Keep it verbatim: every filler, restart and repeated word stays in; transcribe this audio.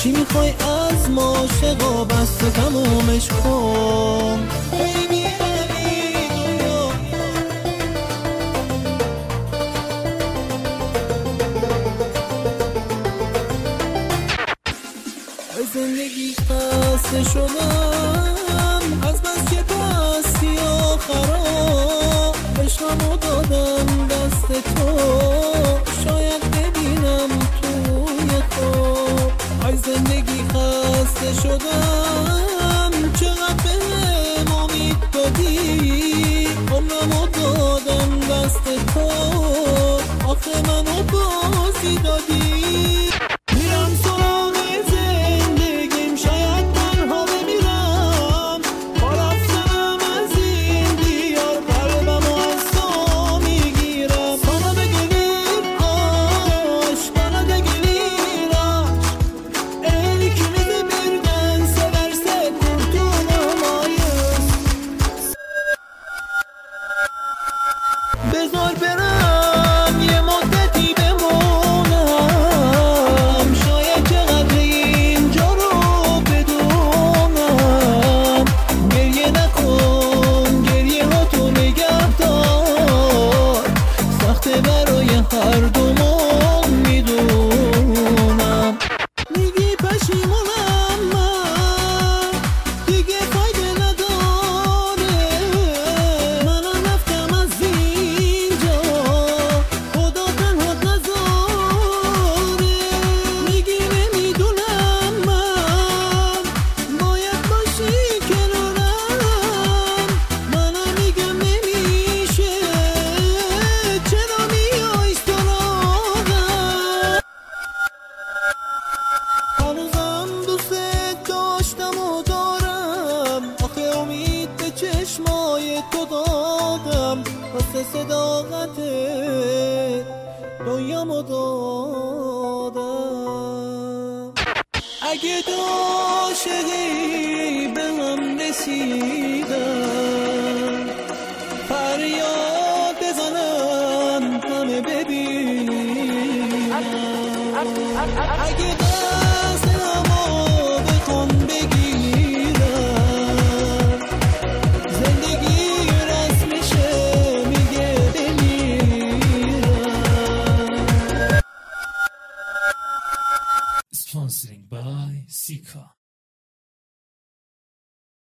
چی میخوای از ما عاشقا بس تمومش کن. Baby زندگی خسته شدم از بس که بستی آخرا، عشقمو دادم دست تو شاید ببینم توی خواب. از زندگی خسته شدم چقدر بهم امید دادی، عمرمو دادم دست تو آخه منو بازی دادی. بذار برم یه مدتی بمونم، شاید چقدر اینجا رو بدونم. گریه نکن، گریه ها تو نگه دار، سخته برای هر دومون میدونم. میگی پشیمونم من دیگه فایده نداره، منم رفتم از اینجا خدا تنها نذاره. میگی نمیدونم من باید باشی کنارم، منم میگم نمیشه چرا میای سراغم. هنوزم دوست داشتم و دارم، آخه امید به چشمای تو دادم، واسه صداقت دنیامو دادم. اگه عاشقی به من رسیدم فریاد بزنم همه ببینم. اگه